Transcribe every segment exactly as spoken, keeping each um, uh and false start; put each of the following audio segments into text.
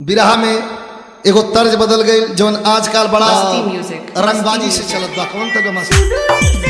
बिरहा में एगो तर्ज बदल गई जौन आजकल बड़ा रंगबाजी से चलत बा। कौन तर्ज मस्त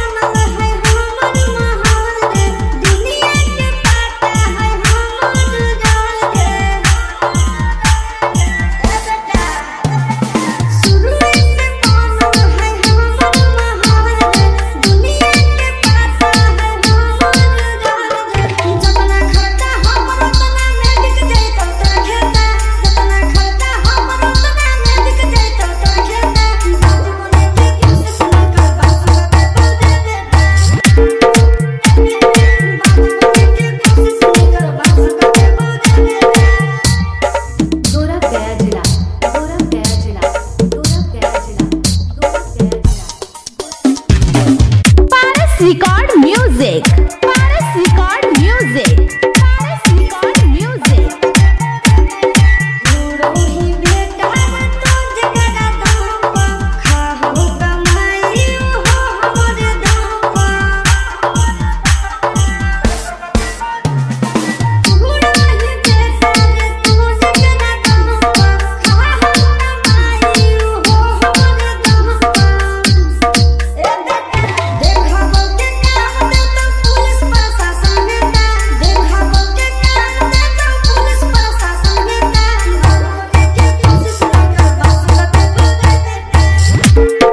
Record music. Paris record music. Paris record music. रोही बेटा तो जगदा दापा खाहो कमाई हो हमर दापा रोही बेटा तो जगदा दापा खाहो कमाई हो हमर दापा ए बेटा देखा बोलते काम दे तो पुलिस प्रशासन नेता देखा बोलते काम दे तो पुलिस प्रशासन नेता के कोशिश कर बस करते बोले बेटा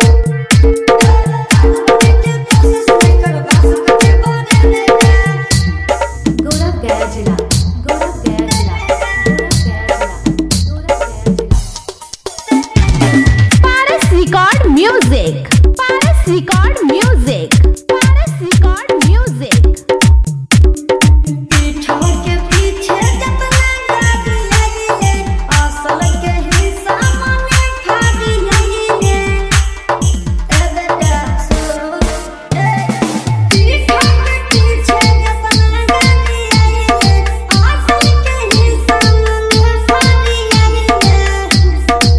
के कोशिश कर बस करते बोले बेटा गौरव गया जिला गौरव गया जिला गौरव गया जिला गौरव गया जिला Paris record music. Paris record music. Paris record music. पीठों के पीछे जब लगा दिए असल के हिस्सा मने फाड़ी लिए ए बेटा सुनो ए पीठों के पीछे जब लगा दिए असल के हिस्सा मने फाड़ी लिए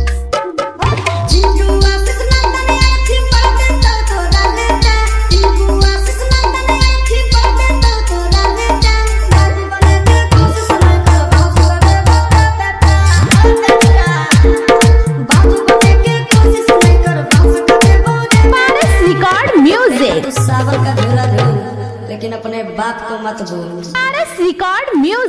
जिंदू आसिस नंदन आखी पड़ देता थोड़ा लेता जिंदू आसिस नंदन आखी पड़ देता थोड़ा लेता दादी बने के कोशिश न कर बाबू बने बेटा बाबू बने के कोशिश न कर बाबू करे बोले Paris record music. तू सावर का धूला धूल लेकिन अपने बाप को मत भूल Paris record